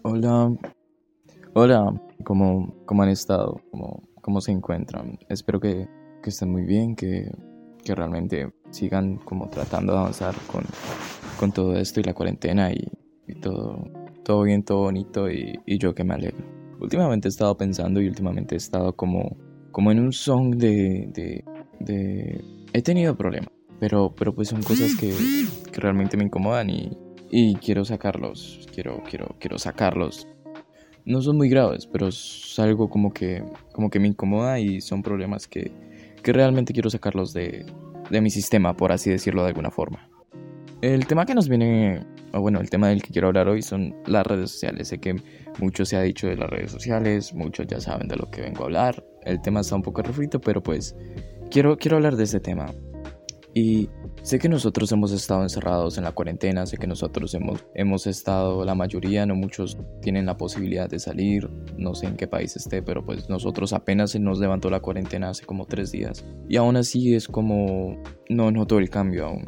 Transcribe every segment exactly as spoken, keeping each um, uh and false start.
Hola, hola, ¿cómo, cómo han estado? ¿Cómo, cómo se encuentran? Espero que, que estén muy bien, que, que realmente sigan como tratando de avanzar con, con todo esto y la cuarentena y, y todo, todo bien, todo bonito y, y yo que me alegro. Últimamente he estado pensando y últimamente he estado como, como en un song de, de, de... He tenido problemas, pero, pero pues son cosas que, que realmente me incomodan y, y quiero sacarlos, quiero, quiero, quiero sacarlos. No son muy graves, pero es algo como que, como que me incomoda y son problemas que, que realmente quiero sacarlos de, de mi sistema, por así decirlo de alguna forma. El tema que nos viene, o bueno, el tema del que quiero hablar hoy son las redes sociales. Sé que mucho se ha dicho de las redes sociales, muchos ya saben de lo que vengo a hablar. El tema está un poco refrito, pero pues quiero, quiero hablar de este tema. Y sé que nosotros hemos estado encerrados en la cuarentena, sé que nosotros hemos, hemos estado, la mayoría, no muchos tienen la posibilidad de salir, no sé en qué país esté, pero pues nosotros apenas se nos levantó la cuarentena hace como tres días. Y aún así es como, no noto el cambio aún.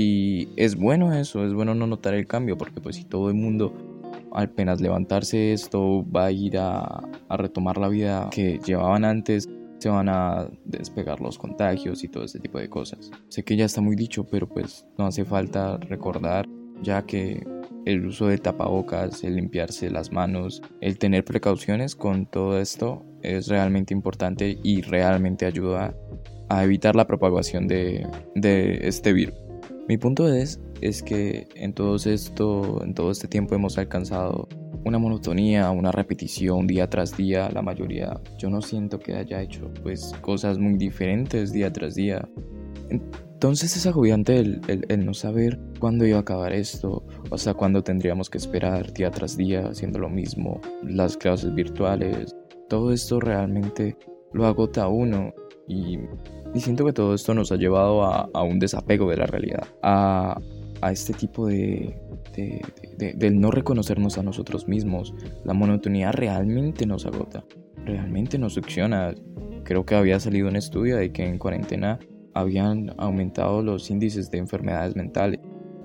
Y es bueno eso, es bueno no notar el cambio, porque pues si todo el mundo apenas levantarse esto va a ir a, a retomar la vida que llevaban antes, se van a despegar los contagios y todo ese tipo de cosas. Sé que ya está muy dicho, pero pues no hace falta recordar, ya que el uso de tapabocas, el limpiarse las manos, el tener precauciones con todo esto es realmente importante y realmente ayuda a evitar la propagación de, de este virus. Mi punto es, es que en todo esto, en todo este tiempo hemos alcanzado una monotonía, una repetición día tras día. La mayoría, yo no siento que haya hecho pues cosas muy diferentes día tras día. Entonces es agobiante el, el, el no saber cuándo iba a acabar esto, o sea, cuándo tendríamos que esperar día tras día haciendo lo mismo, las clases virtuales. Todo esto realmente lo agota a uno y, y siento que todo esto nos ha llevado a, a un desapego de la realidad, a, a este tipo de, de, de, de, del no reconocernos a nosotros mismos. La monotonía realmente nos agota, realmente nos succiona. Creo que había salido un estudio de que en cuarentena habían aumentado los índices de enfermedades mentales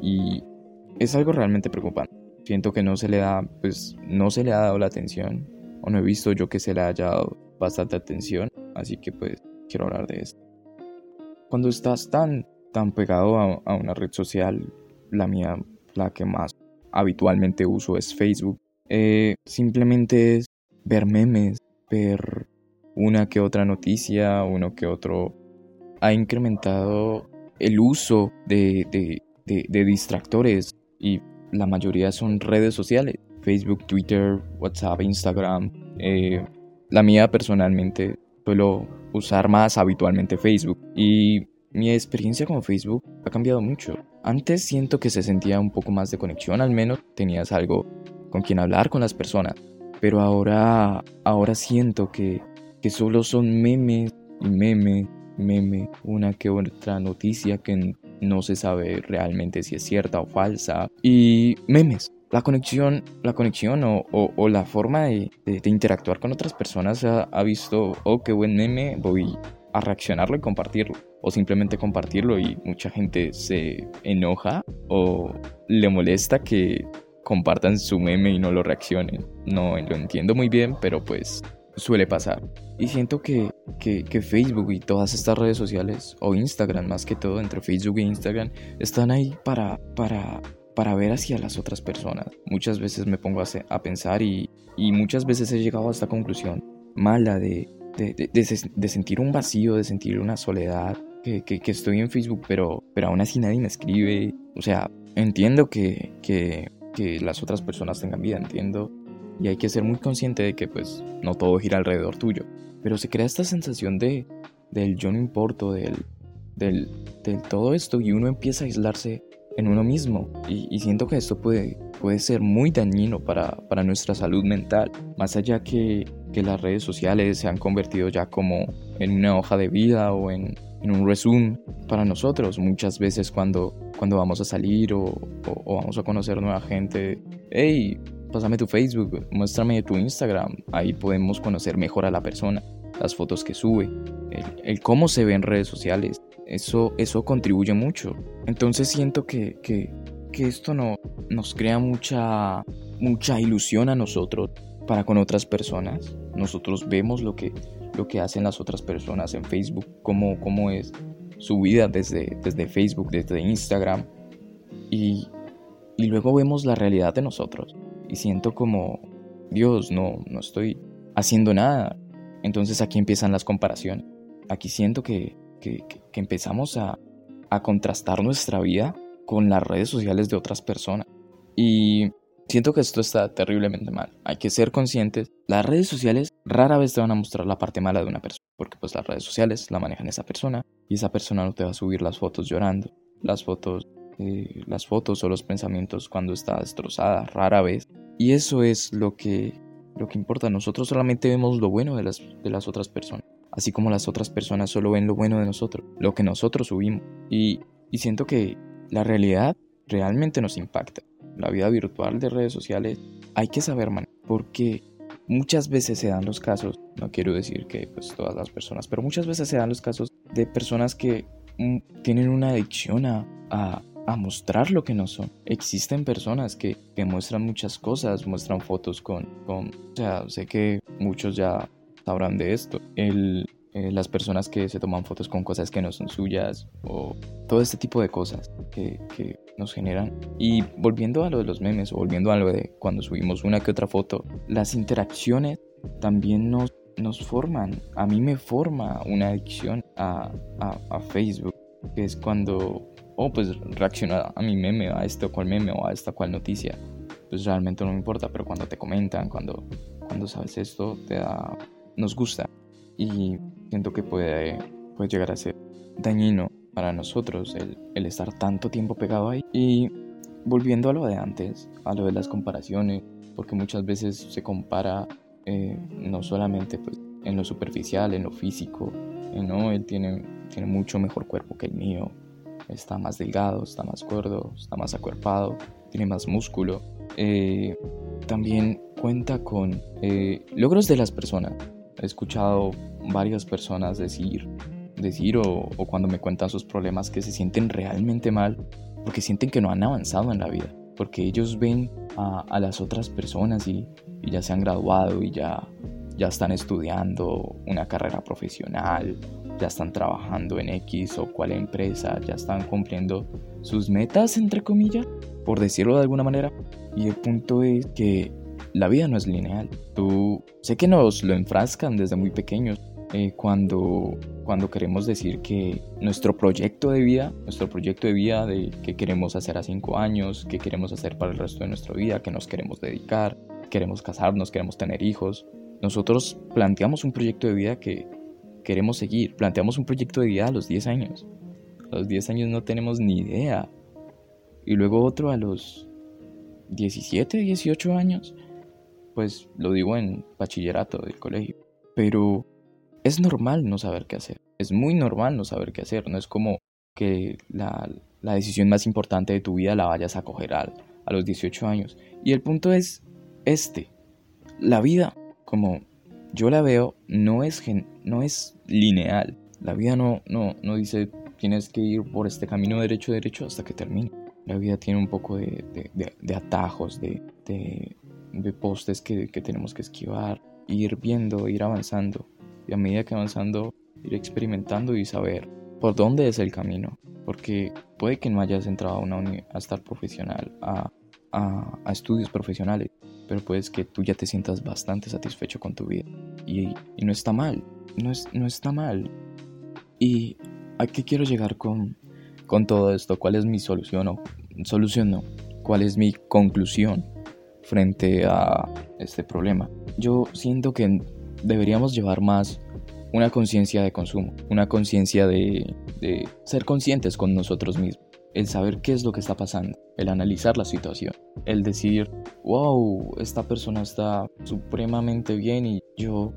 y es algo realmente preocupante. Siento que no se le da, pues no se le ha dado la atención, o no he visto yo que se le haya dado bastante atención, así que pues quiero hablar de esto. Cuando estás tan, tan pegado a, a una red social, la mía, la que más habitualmente uso es Facebook, eh, simplemente es ver memes, ver una que otra noticia, uno que otro ha incrementado el uso de, de, de, de distractores y la mayoría son redes sociales, Facebook, Twitter, WhatsApp, Instagram. Eh, la mía personalmente suelo usar más habitualmente Facebook y mi experiencia con Facebook ha cambiado mucho. Antes siento que se sentía un poco más de conexión, al menos tenías algo con quien hablar con las personas, pero ahora, ahora siento que, que solo son memes y memes meme, una que otra noticia que no se sabe realmente si es cierta o falsa, y memes. La conexión, la conexión o, o, o la forma de, de, de interactuar con otras personas ha, ha visto, oh, qué buen meme, voy a reaccionarlo y compartirlo. O simplemente compartirlo y mucha gente se enoja o le molesta que compartan su meme y no lo reaccionen. No lo entiendo muy bien, pero pues suele pasar. Y siento que, que, que Facebook y todas estas redes sociales, o Instagram más que todo, entre Facebook e Instagram, están ahí para, para, para ver hacia las otras personas. Muchas veces me pongo a, se, a pensar y, y muchas veces he llegado a esta conclusión mala de, de, de, de, de sentir un vacío, de sentir una soledad, que, que, que estoy en Facebook, pero, pero aún así nadie me escribe. O sea, entiendo que, que, que las otras personas tengan vida, entiendo. Y hay que ser muy consciente de que pues no todo gira alrededor tuyo. Pero se crea esta sensación de del yo no importo, del, del, del todo esto, y uno empieza a aislarse en uno mismo. Y, y siento que esto puede, puede ser muy dañino para, para nuestra salud mental. Más allá que, que las redes sociales se han convertido ya como en una hoja de vida o en, en un resumen para nosotros. Muchas veces cuando, cuando vamos a salir o, o, o vamos a conocer nueva gente, hey, pásame tu Facebook, muéstrame tu Instagram. Ahí podemos conocer mejor a la persona, las fotos que sube, el, el cómo se ve en redes sociales. Eso, eso contribuye mucho. Entonces siento que, que, que esto no, nos crea mucha, mucha ilusión a nosotros para con otras personas. Nosotros vemos lo que, lo que hacen las otras personas en Facebook, cómo, cómo es su vida desde, desde Facebook, desde Instagram, y, y luego vemos la realidad de nosotros y siento como, Dios, no, no estoy haciendo nada. Entonces aquí empiezan las comparaciones. Aquí siento que, que, que, que empezamos a, a contrastar nuestra vida con las redes sociales de otras personas. Y siento que esto está terriblemente mal. Hay que ser conscientes. Las redes sociales rara vez te van a mostrar la parte mala de una persona, porque pues las redes sociales la manejan esa persona y esa persona no te va a subir las fotos llorando, las fotos, eh, las fotos o los pensamientos cuando está destrozada, rara vez. Y eso es lo que, lo que importa. Nosotros solamente vemos lo bueno de las, de las otras personas, así como las otras personas solo ven lo bueno de nosotros, lo que nosotros subimos. Y, y siento que la realidad realmente nos impacta. La vida virtual de redes sociales hay que saber manejar, porque muchas veces se dan los casos, no quiero decir que pues todas las personas, pero muchas veces se dan los casos de personas que mm, tienen una adicción a, a, a mostrar lo que no son. Existen personas que, que muestran muchas cosas, muestran fotos con, con, o sea, sé que muchos ya sabrán de esto, el, eh, las personas que se toman fotos con cosas que no son suyas, o todo este tipo de cosas que, que nos generan. Y volviendo a lo de los memes, o volviendo a lo de cuando subimos una que otra foto, las interacciones también nos, nos forman. A mí me forma una adicción a, a, a Facebook, que es cuando, oh, pues reacciona a mi meme, a este o cual meme, o a esta cual noticia, pues realmente no me importa, pero cuando te comentan, cuando, cuando sabes esto, te da, nos gusta. Y siento que puede, puede llegar a ser dañino para nosotros el, el estar tanto tiempo pegado ahí. Y volviendo a lo de antes, a lo de las comparaciones, porque muchas veces se compara eh, no solamente pues, en lo superficial, en lo físico, eh, no, él tiene, tiene mucho mejor cuerpo que el mío, está más delgado, está más gordo, está más acuerpado, tiene más músculo. Eh, también cuenta con eh, logros de las personas. He escuchado varias personas decir, decir o, o cuando me cuentan sus problemas que se sienten realmente mal porque sienten que no han avanzado en la vida, porque ellos ven a, a las otras personas y, y ya se han graduado y ya, ya están estudiando una carrera profesional, ya están trabajando en X o cual empresa, ya están cumpliendo sus metas, entre comillas, por decirlo de alguna manera. Y el punto es que la vida no es lineal. Tú, sé que nos lo enfrascan desde muy pequeños eh, cuando, cuando queremos decir que nuestro proyecto de vida, nuestro proyecto de vida de qué queremos hacer a cinco años, qué queremos hacer para el resto de nuestra vida, qué nos queremos dedicar, queremos casarnos, queremos tener hijos. Nosotros planteamos un proyecto de vida que queremos seguir, planteamos un proyecto de vida a los diez años. A los diez años no tenemos ni idea. Y luego otro a los diecisiete, dieciocho años. Pues lo digo en bachillerato del colegio. Pero es normal no saber qué hacer. Es muy normal no saber qué hacer. No es como que la, la decisión más importante de tu vida la vayas a coger a, a los dieciocho años. Y el punto es este. La vida, como yo la veo, no es, gen, no es lineal. La vida no, no, no dice tienes que ir por este camino derecho, derecho hasta que termine. La vida tiene un poco de, de, de, de atajos, de... de de postes que, que tenemos que esquivar, ir viendo, ir avanzando, y a medida que avanzando, ir experimentando y saber por dónde es el camino, porque puede que no hayas entrado a, una uni- a estar profesional, a, a, a estudios profesionales, pero puedes que tú ya te sientas bastante satisfecho con tu vida, y, y no está mal, no, es, no está mal. ¿Y a qué quiero llegar con, con todo esto? ¿Cuál es mi solución? O solución no, ¿cuál es mi conclusión frente a este problema? Yo siento que deberíamos llevar más una conciencia de consumo, una conciencia de, de ser conscientes con nosotros mismos, el saber qué es lo que está pasando, el analizar la situación, el decir, wow, esta persona está supremamente bien y yo...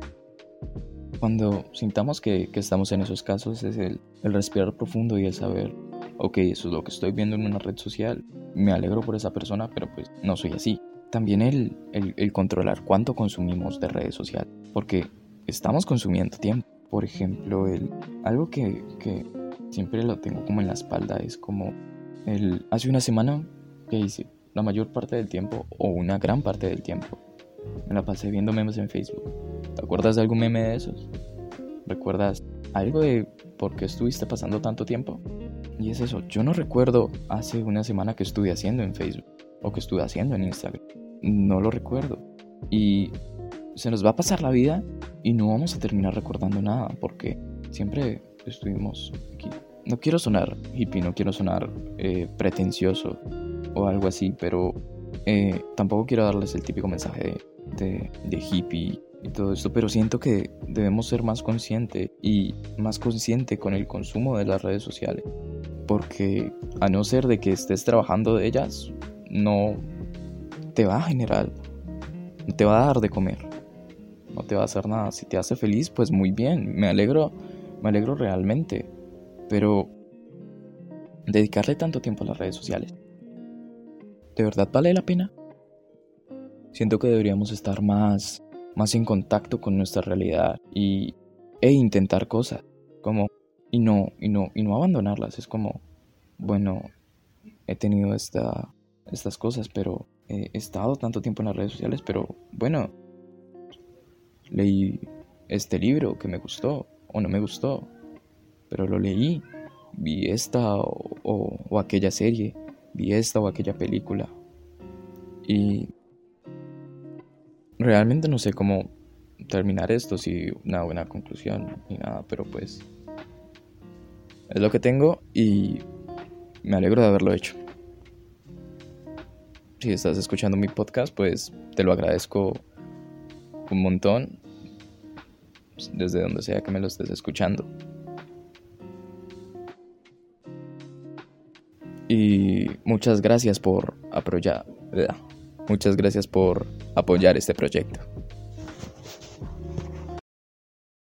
Cuando sintamos que, que estamos en esos casos es el, el respirar profundo y el saber, ok, eso es lo que estoy viendo en una red social, me alegro por esa persona, pero pues no soy así. También el, el, el controlar cuánto consumimos de redes sociales, porque estamos consumiendo tiempo. Por ejemplo, el, algo que, que siempre lo tengo como en la espalda es como, el, hace una semana, ¿qué hice? la mayor parte del tiempo, o una gran parte del tiempo, me la pasé viendo memes en Facebook. ¿Te acuerdas de algún meme de esos? ¿Recuerdas algo de por qué estuviste pasando tanto tiempo? Y es eso, yo no recuerdo hace una semana que estuve haciendo en Facebook o que estuve haciendo en Instagram. No lo recuerdo. Y se nos va a pasar la vida y no vamos a terminar recordando nada porque siempre estuvimos aquí. No quiero sonar hippie, no quiero sonar eh, pretencioso o algo así, pero eh, tampoco quiero darles el típico mensaje de, de, de hippie y todo esto, pero siento que debemos ser más conscientes y más consciente con el consumo de las redes sociales, porque a no ser de que estés trabajando de ellas, no te va a generar, no te va a dar de comer, no te va a hacer nada. Si te hace feliz, pues muy bien, me alegro, me alegro realmente, pero dedicarle tanto tiempo a las redes sociales, ¿de verdad vale la pena? Siento que deberíamos estar más más en contacto con nuestra realidad y e intentar cosas como y no y no y no abandonarlas. Es como, bueno, he tenido esta estas cosas, pero he estado tanto tiempo en las redes sociales, pero bueno, leí este libro que me gustó o no me gustó, pero lo leí, vi esta o, o, o aquella serie, vi esta o aquella película y realmente no sé cómo terminar esto, si una buena conclusión ni nada, pero pues es lo que tengo y me alegro de haberlo hecho. Si estás escuchando mi podcast, pues te lo agradezco un montón desde donde sea que me lo estés escuchando. Y muchas gracias por apoyar, muchas gracias por apoyar este proyecto.